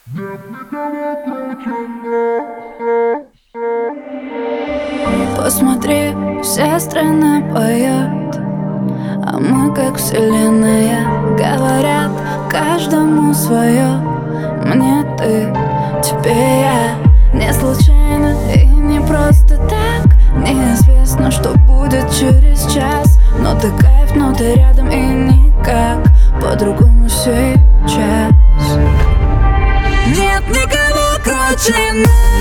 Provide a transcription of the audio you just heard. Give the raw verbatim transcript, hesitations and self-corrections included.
Посмотри, вся страна поет, а мы как вселенная. Говорят, каждому свое. Мне ты, тебе я. Не случайно и не просто так. Неизвестно, что будет через час. Но ты кайф, но ты рядом и никак по-другому сейчас. Нет никого круче нас.